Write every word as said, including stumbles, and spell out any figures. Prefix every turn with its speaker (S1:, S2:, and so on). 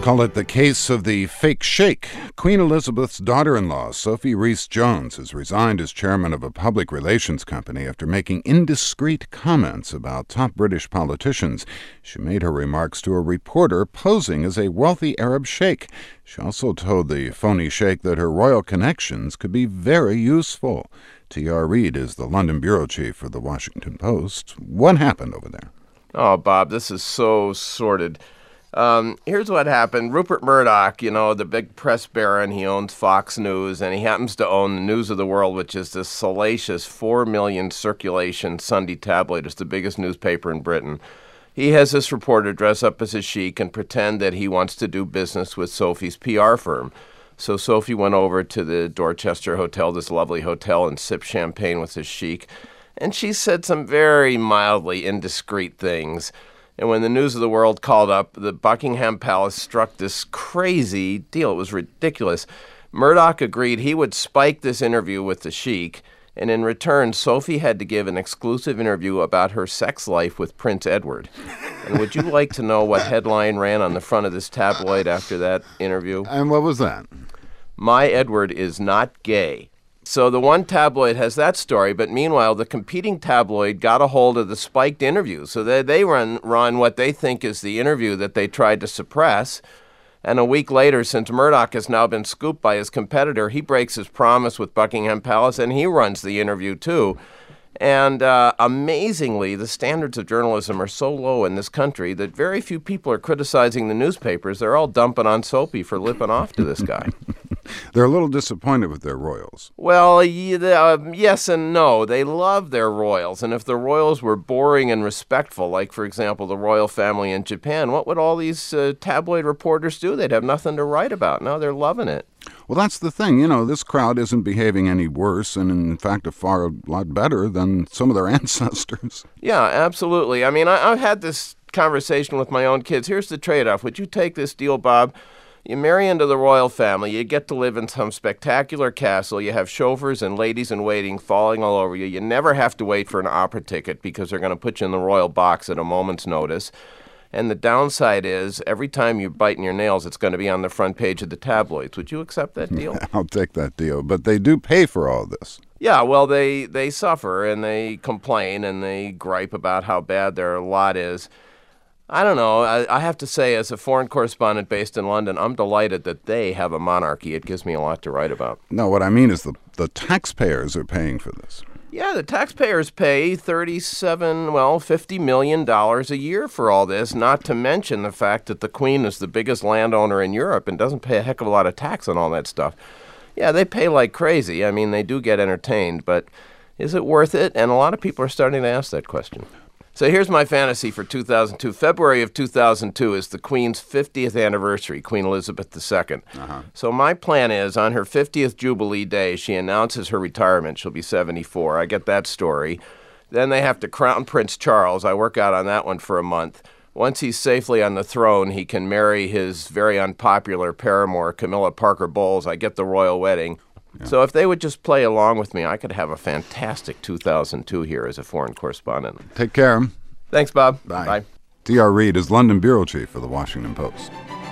S1: Call it the case of the fake sheikh. Queen Elizabeth's daughter-in-law, Sophie Rees-Jones, has resigned as chairman of a public relations company after making indiscreet comments about top British politicians. She made her remarks to a reporter posing as a wealthy Arab sheikh. She also told the phony sheikh that her royal connections could be very useful. T R. Reid is the London bureau chief for The Washington Post. What happened over there?
S2: Oh, Bob, this is so sordid. Um, here's what happened. Rupert Murdoch, you know, the big press baron, he owns Fox News, and he happens to own the News of the World, which is this salacious four million circulation Sunday tabloid. It's the biggest newspaper in Britain. He has this reporter dress up as a sheik and pretend that he wants to do business with Sophie's P R firm. So Sophie went over to the Dorchester Hotel, this lovely hotel, and sipped champagne with this sheik. And she said some very mildly indiscreet things. And when the News of the World called up, the Buckingham Palace struck this crazy deal. It was ridiculous. Murdoch agreed he would spike this interview with the sheik, and in return, Sophie had to give an exclusive interview about her sex life with Prince Edward. And would you like to know what headline ran on the front of this tabloid after that interview?
S1: And what was that?
S2: My Edward is not gay. So the one tabloid has that story, but meanwhile, the competing tabloid got a hold of the spiked interview. So they, they run, run what they think is the interview that they tried to suppress. And a week later, since Murdoch has now been scooped by his competitor, he breaks his promise with Buckingham Palace, and he runs the interview too. And uh, amazingly, the standards of journalism are so low in this country that very few people are criticizing the newspapers. They're all dumping on Sophie for lipping off to this guy.
S1: They're a little disappointed with their royals.
S2: Well, uh, yes and no. They love their royals. And if the royals were boring and respectful, like, for example, the royal family in Japan, what would all these uh, tabloid reporters do? They'd have nothing to write about. Now they're loving it.
S1: Well, that's the thing. You know, this crowd isn't behaving any worse and, in fact, a far lot better than some of their ancestors.
S2: Yeah, absolutely. I mean, I, I've had this conversation with my own kids. Here's the trade-off. Would you take this deal, Bob? You marry into the royal family, you get to live in some spectacular castle, you have chauffeurs and ladies-in-waiting falling all over you, you never have to wait for an opera ticket because they're going to put you in the royal box at a moment's notice. And the downside is, every time you bite in your nails, it's going to be on the front page of the tabloids. Would you accept that deal?
S1: I'll take that deal, but they do pay for all this.
S2: Yeah, well, they, they suffer and they complain and they gripe about how bad their lot is. I don't know. I, I have to say, as a foreign correspondent based in London, I'm delighted that they have a monarchy. It gives me a lot to write about.
S1: No, what I mean is the, the taxpayers are paying for this.
S2: Yeah, the taxpayers pay thirty-seven, well, fifty million dollars a year for all this, not to mention the fact that the Queen is the biggest landowner in Europe and doesn't pay a heck of a lot of tax on all that stuff. Yeah, they pay like crazy. I mean, they do get entertained, but is it worth it? And a lot of people are starting to ask that question. So here's my fantasy for two thousand two. February of two thousand two is the Queen's fiftieth anniversary, Queen Elizabeth the Second. Uh-huh. So my plan is, on her fiftieth Jubilee Day, she announces her retirement. She'll be seventy-four. I get that story. Then they have to crown Prince Charles. I work out on that one for a month. Once he's safely on the throne, he can marry his very unpopular paramour, Camilla Parker Bowles. I get the royal wedding. Yeah. So if they would just play along with me, I could have a fantastic two thousand two here as a foreign correspondent.
S1: Take care.
S2: Thanks, Bob.
S1: Bye.
S2: Bye.
S1: T R. Reid is London bureau chief for The Washington Post.